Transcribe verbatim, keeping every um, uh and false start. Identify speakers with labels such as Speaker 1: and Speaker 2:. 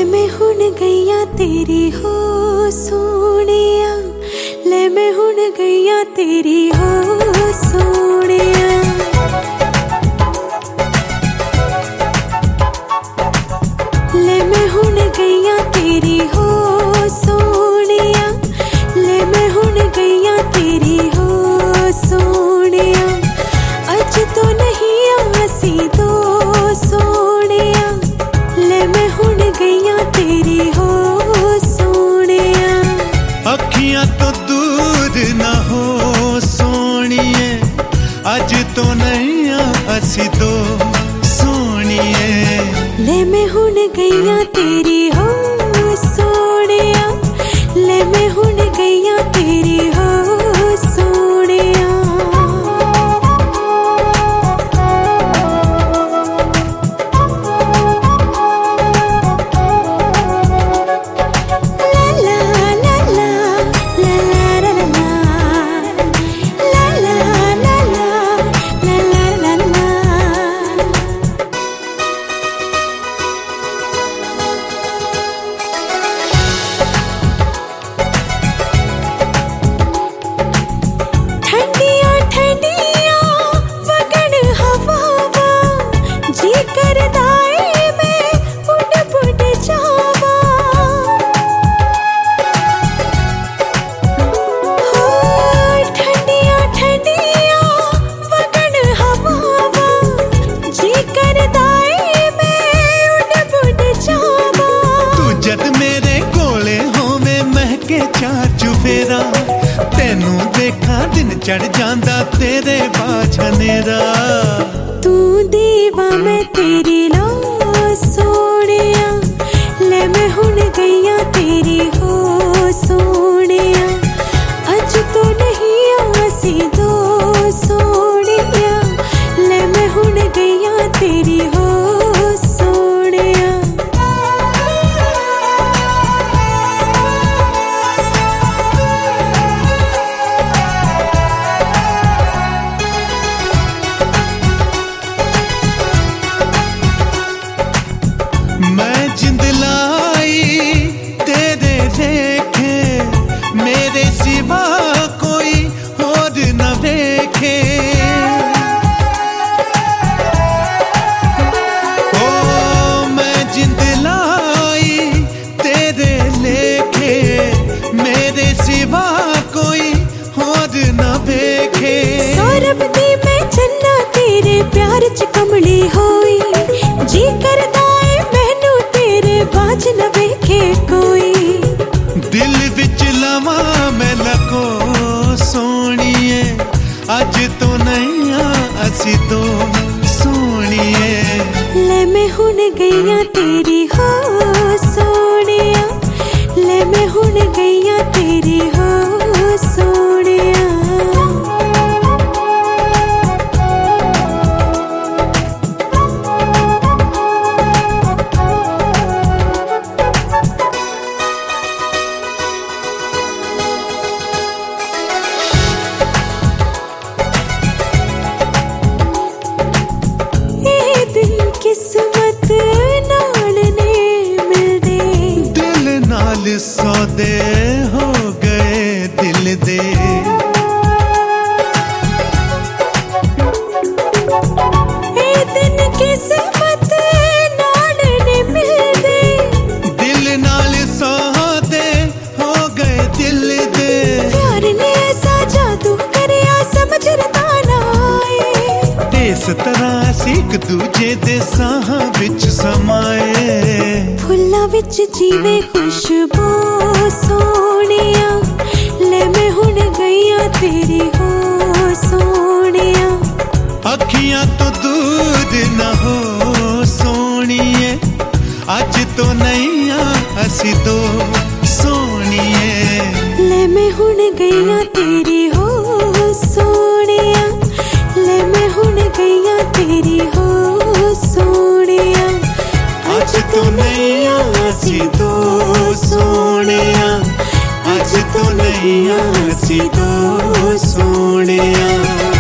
Speaker 1: मैं हुण गईया तेरी हो सोनिया, ले मैं हुण गईया तेरी हो सोनिया। ले मैं हुण गईया तेरी हो सोनिया, ले मैं हुण गईया तेरी हो सोनिया। अज तो नहीं आसी दो सोनिया, ले मैं हुण गईया तेरी हो सोनिया।
Speaker 2: अखियां तो दूर ना हो सोनिए, अज तो नहीं आसी दो सोनिए।
Speaker 1: ले मैं हुण गईया तेरी हो सोनिया, ले मैं हुण गईया तेरी हो सोनिया।
Speaker 2: चुफेरा तेनू देखा दिन चढ़ जांदा तेरे बाझनेरा।
Speaker 1: तू दीवा मैं तेरी लो सोनिया, ले मैं हुण गईया तेरी हो सोनिया। अज तो नहीं आसी दो सोनिया, ले मैं हुण गईया तेरी हो सोनिया।
Speaker 2: मैं जिंद लाई तेरे देखे, मेरे सिवा कोई और न देखे। ओ मैं जिंद लाई तेरे लेखे, मेरे सिवा कोई और न देखे।
Speaker 1: सौरभ दी मैं चन्ना तेरे प्यार च कमली होई, जी करदा बाज न वेखे कोई।
Speaker 2: दिल विच लवा मैं लको सोनिए, अज तो नहीं असी दो सोनिए।
Speaker 1: ले मैं हुण गईया तेरी हो सोनिया, ले मैं हुण गईया तेरी हो सोनिया। किस्मत नाल ने मिलदे,
Speaker 2: दिल नाल सौदे हो गए दिल दे।
Speaker 1: ए दिन किस्मत नाल ने मिलदे,
Speaker 2: दिल नाल सौदे हो गए दिल दे।
Speaker 1: प्यार ने ऐसा जादू करया समझ रता ना आए,
Speaker 2: इस तरह सीख दूजे दे साहां विच समाए।
Speaker 1: फुल्लां विच जीवे खुशबू सोनिया, ले मैं हुण गईया तेरी हो सोनिया।
Speaker 2: अखियां तो दूर न हो सोनिए, अज तो नहीं असी दो सोनिए।
Speaker 1: ले मैं हुण गईया तेरी हो सोनिया, ले मैं हुण गईया तेरी हो सोनिया।
Speaker 2: अज तो नहीं आसी दो सोनिया, अज तो नहीं आसी दो सोनिया।